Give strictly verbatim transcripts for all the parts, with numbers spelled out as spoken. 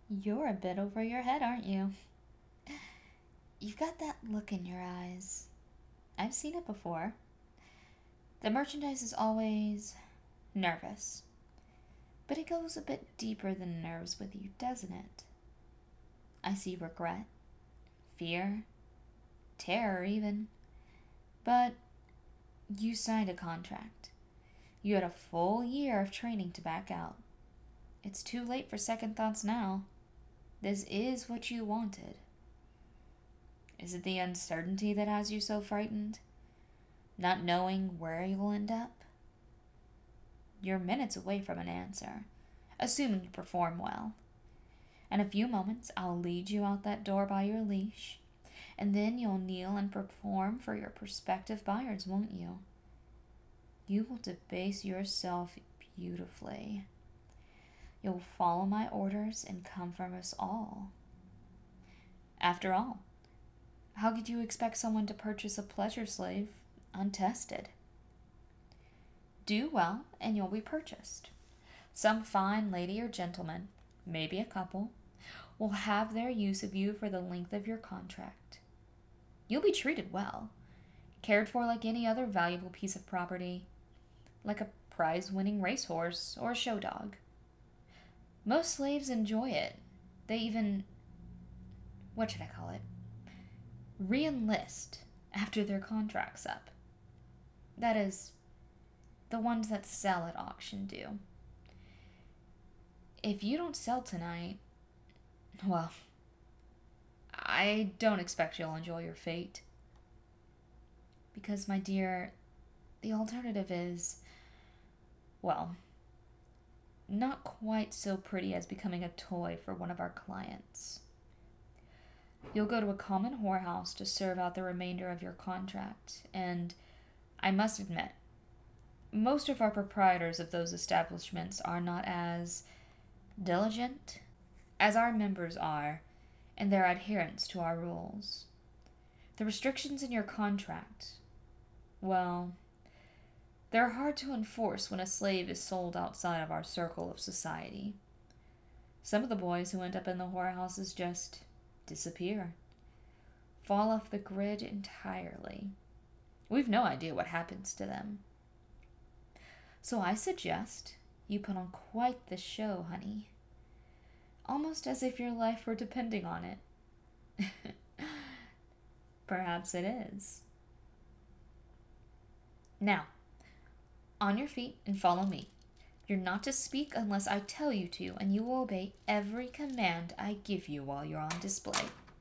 You're a bit over your head, aren't you? You've got that look in your eyes. I've seen it before. The merchandise is always nervous. But it goes a bit deeper than nerves with you, doesn't it? I see regret, fear, terror even. But you signed a contract. You had a full year of training to back out. It's too late for second thoughts now. This is what you wanted. Is it the uncertainty that has you so frightened? Not knowing where you'll end up? You're minutes away from an answer, assuming you perform well. In a few moments, I'll lead you out that door by your leash, and then you'll kneel and perform for your prospective buyers, won't you? You will debase yourself beautifully. You'll follow my orders and come from us all. After all, how could you expect someone to purchase a pleasure slave untested? Do well, and you'll be purchased. Some fine lady or gentleman, maybe a couple, will have their use of you for the length of your contract. You'll be treated well, cared for like any other valuable piece of property, like a prize-winning racehorse or a show dog. Most slaves enjoy it. They even, what should I call it, re-enlist after their contract's up. That is, the ones that sell at auction do. If you don't sell tonight, well, I don't expect you'll enjoy your fate. Because, my dear, the alternative is, well, not quite so pretty as becoming a toy for one of our clients. You'll go to a common whorehouse to serve out the remainder of your contract, and I must admit, most of our proprietors of those establishments are not as diligent as our members are in their adherence to our rules. The restrictions in your contract, well, they're hard to enforce when a slave is sold outside of our circle of society. Some of the boys who end up in the whorehouses just disappear, fall off the grid entirely. We've no idea what happens to them. So I suggest you put on quite the show, honey. Almost as if your life were depending on it. Perhaps it is. Now, on your feet and follow me. You're not to speak unless I tell you to, and you will obey every command I give you while you're on display.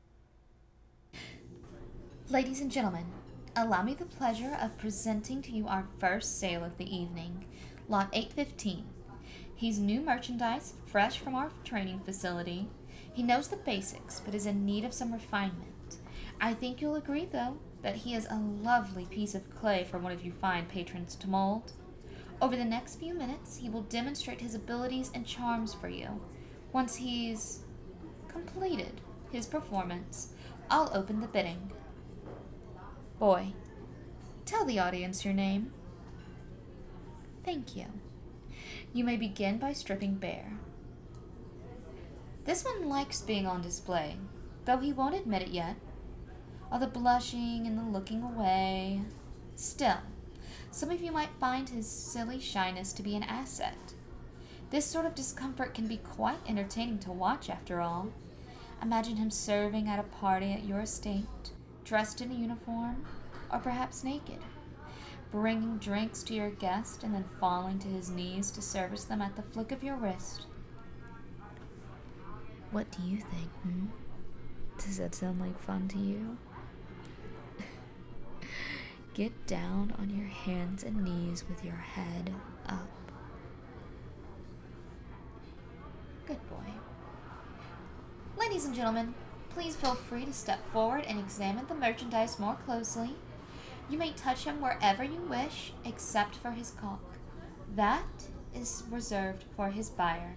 Ladies and gentlemen, allow me the pleasure of presenting to you our first sale of the evening, Lot eight fifteen. He's new merchandise, fresh from our training facility. He knows the basics, but is in need of some refinement. I think you'll agree, though, that he is a lovely piece of clay for one of you fine patrons to mold. Over the next few minutes, he will demonstrate his abilities and charms for you. Once he's completed his performance, I'll open the bidding. Boy, tell the audience your name. Thank you. You may begin by stripping bare. This one likes being on display, though he won't admit it yet. All the blushing and the looking away. Still, some of you might find his silly shyness to be an asset. This sort of discomfort can be quite entertaining to watch, after all. Imagine him serving at a party at your estate, dressed in a uniform, or perhaps naked, bringing drinks to your guest and then falling to his knees to service them at the flick of your wrist. What do you think, hmm? Does that sound like fun to you? Get down on your hands and knees with your head up. Good boy. Ladies and gentlemen, please feel free to step forward and examine the merchandise more closely. You may touch him wherever you wish, except for his cock. That is reserved for his buyer.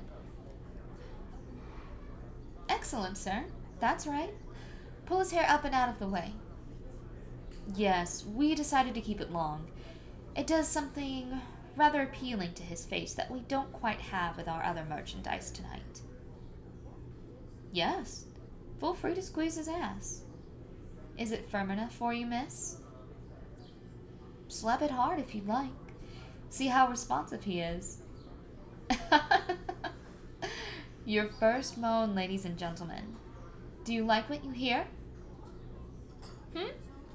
Excellent, sir. That's right. Pull his hair up and out of the way. Yes, we decided to keep it long. It does something rather appealing to his face that we don't quite have with our other merchandise tonight. Yes. Feel free to squeeze his ass. Is it firm enough for you, miss? Slap it hard if you'd like. See how responsive he is. Your first moan, ladies and gentlemen. Do you like what you hear? Hmm?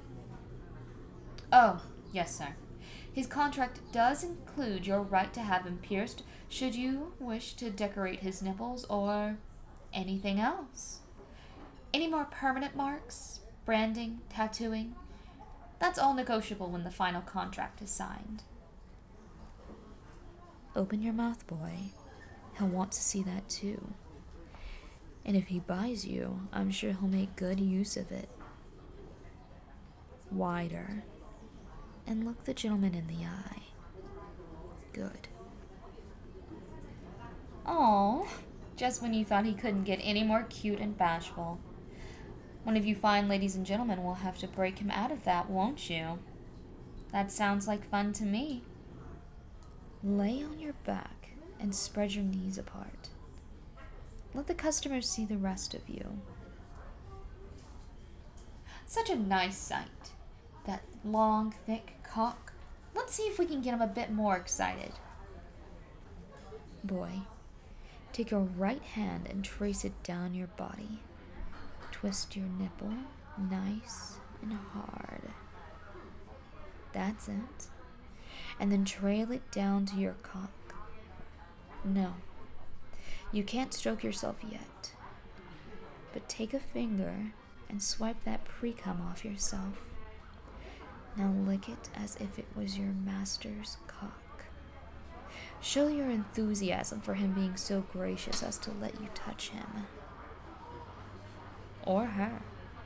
Oh, yes, sir. His contract does include your right to have him pierced should you wish to decorate his nipples or anything else. Any more permanent marks, branding, tattooing? That's all negotiable when the final contract is signed. Open your mouth, boy. He'll want to see that too. And if he buys you, I'm sure he'll make good use of it. Wider. And look the gentleman in the eye. Good. Oh, just when you thought he couldn't get any more cute and bashful. One of you fine ladies and gentlemen will have to break him out of that, won't you? That sounds like fun to me. Lay on your back and spread your knees apart. Let the customers see the rest of you. Such a nice sight. That long, thick cock. Let's see if we can get him a bit more excited. Boy, take your right hand and trace it down your body. Twist your nipple nice and hard. That's it. And then trail it down to your cock. No, you can't stroke yourself yet. But take a finger and swipe that pre-cum off yourself. Now lick it as if it was your master's cock. Show your enthusiasm for him being so gracious as to let you touch him. Or her.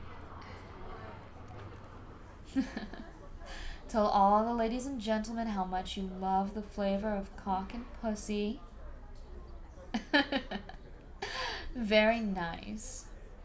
Tell all the ladies and gentlemen how much you love the flavor of cock and pussy. Very nice.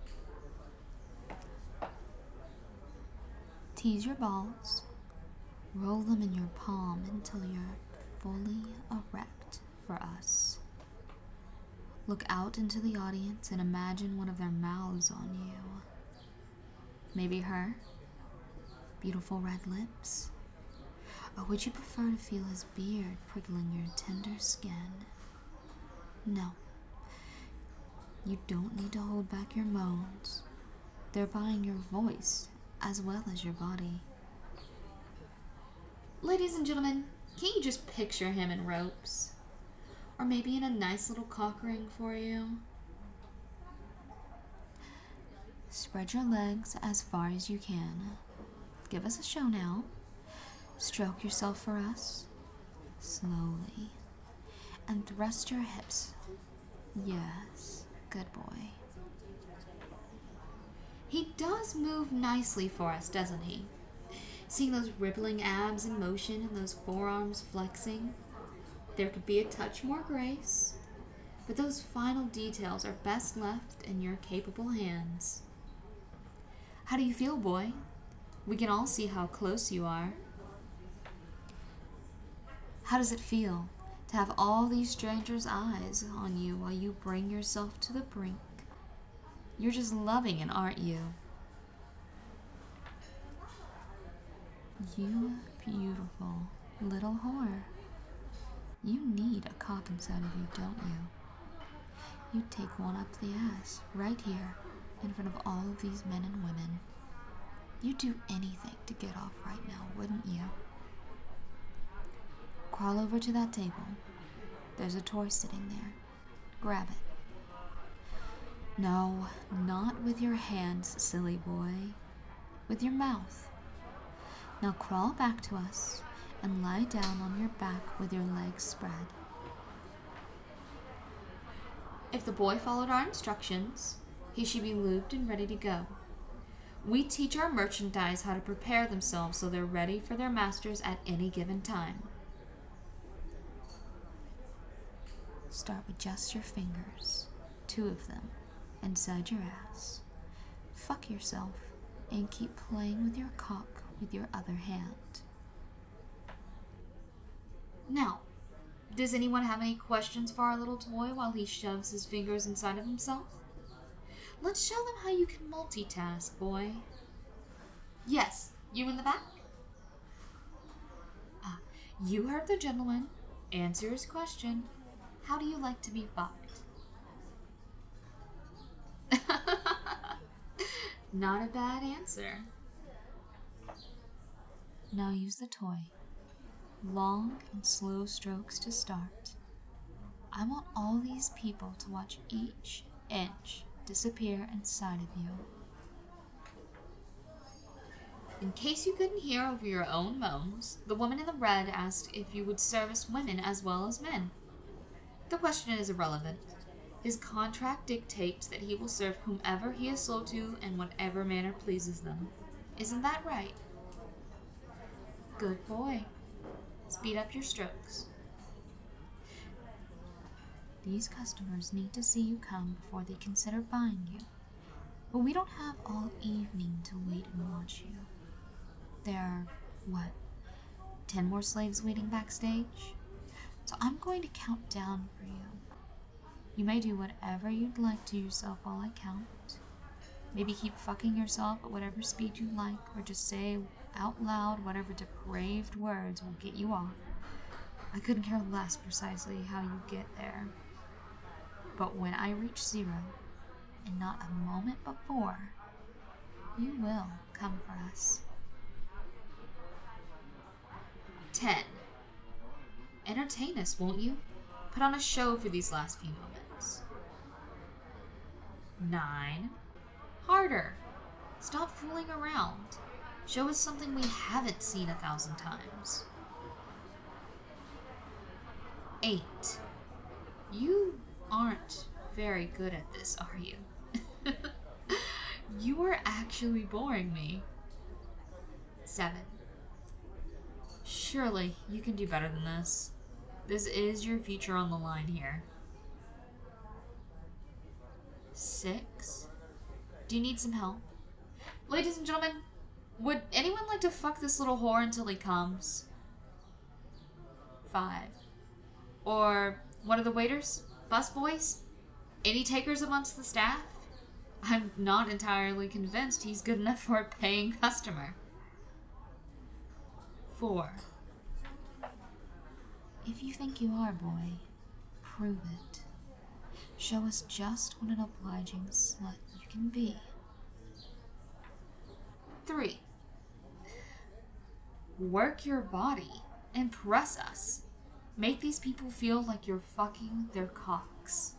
Tease your balls. Roll them in your palm until you're fully erect for us. Look out into the audience and imagine one of their mouths on you. Maybe her? Beautiful red lips? Or would you prefer to feel his beard prickling your tender skin? No. You don't need to hold back your moans. They're buying your voice as well as your body. Ladies and gentlemen, can't you just picture him in ropes? Or maybe in a nice little cock ring for you? Spread your legs as far as you can. Give us a show now. Stroke yourself for us. Slowly. And thrust your hips. Yes, good boy. He does move nicely for us, doesn't he? Seeing those rippling abs in motion and those forearms flexing. There could be a touch more grace, but those final details are best left in your capable hands. How do you feel, boy? We can all see how close you are. How does it feel to have all these strangers' eyes on you while you bring yourself to the brink? You're just loving it, aren't you? You beautiful little whore. You need a cock inside of you, don't you? You take one up the ass, right here, in front of all of these men and women. You'd do anything to get off right now, wouldn't you? Crawl over to that table. There's a toy sitting there. Grab it. No, not with your hands, silly boy. With your mouth. Now crawl back to us and lie down on your back with your legs spread. If the boy followed our instructions, he should be lubed and ready to go. We teach our merchandise how to prepare themselves so they're ready for their masters at any given time. Start with just your fingers, two of them, inside your ass. Fuck yourself and keep playing with your cock with your other hand. Now, does anyone have any questions for our little toy while he shoves his fingers inside of himself? Let's show them how you can multitask, boy. Yes, you in the back? Ah, you heard the gentleman. Answer his question. How do you like to be fucked? Not a bad answer. Now use the toy. Long and slow strokes to start. I want all these people to watch each inch disappear inside of you. In case you couldn't hear over your own moans, the woman in the red asked if you would service women as well as men. The question is irrelevant. His contract dictates that he will serve whomever he is sold to in whatever manner pleases them. Isn't that right? Good boy. Speed up your strokes. These customers need to see you come before they consider buying you. But we don't have all evening to wait and watch you. There are, what, ten more slaves waiting backstage? So I'm going to count down for you. You may do whatever you'd like to yourself while I count. Maybe keep fucking yourself at whatever speed you like, or just say out loud whatever depraved words will get you off. I couldn't care less precisely how you get there. But when I reach zero, and not a moment before, you will come for us. Ten. Entertain us, won't you? Put on a show for these last few moments. Nine. Harder. Stop fooling around. Show us something we haven't seen a thousand times. Eight. You aren't very good at this, are you? You are actually boring me. Seven. Surely you can do better than this. This is your future on the line here. Six. Do you need some help? Ladies and gentlemen, would anyone like to fuck this little whore until he comes? Five. Or one of the waiters? Busboys? Any takers amongst the staff? I'm not entirely convinced he's good enough for a paying customer. Four. If you think you are, boy, prove it. Show us just what an obliging slut you can be. Three. Work your body. Impress us. Make these people feel like you're fucking their cocks.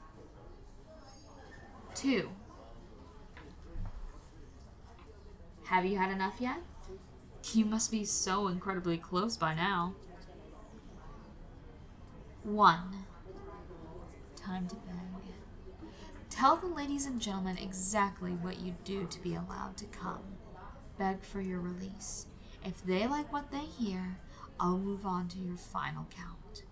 Two. Have you had enough yet? You must be so incredibly close by now. One. Time to beg. Tell the ladies and gentlemen exactly what you do to be allowed to come. Beg for your release. If they like what they hear, I'll move on to your final count.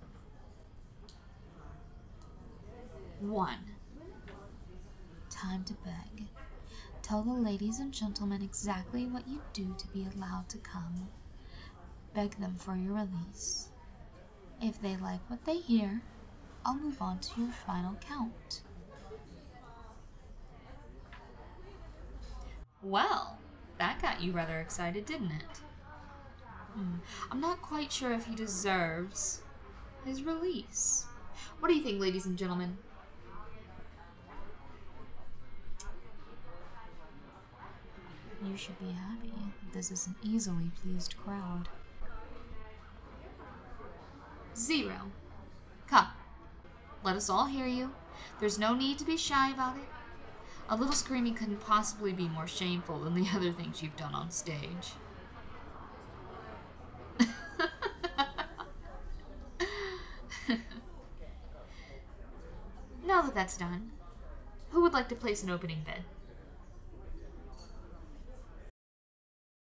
One. Time to beg. Tell the ladies and gentlemen exactly what you do to be allowed to come. Beg them for your release. If they like what they hear, I'll move on to your final count. Well, that got you rather excited, didn't it? Hmm. I'm not quite sure if he deserves his release. What do you think, ladies and gentlemen? You should be happy that this is an easily pleased crowd. Zero. Come. Let us all hear you. There's no need to be shy about it. A little screaming couldn't possibly be more shameful than the other things you've done on stage. Now that that's done, who would like to place an opening bid?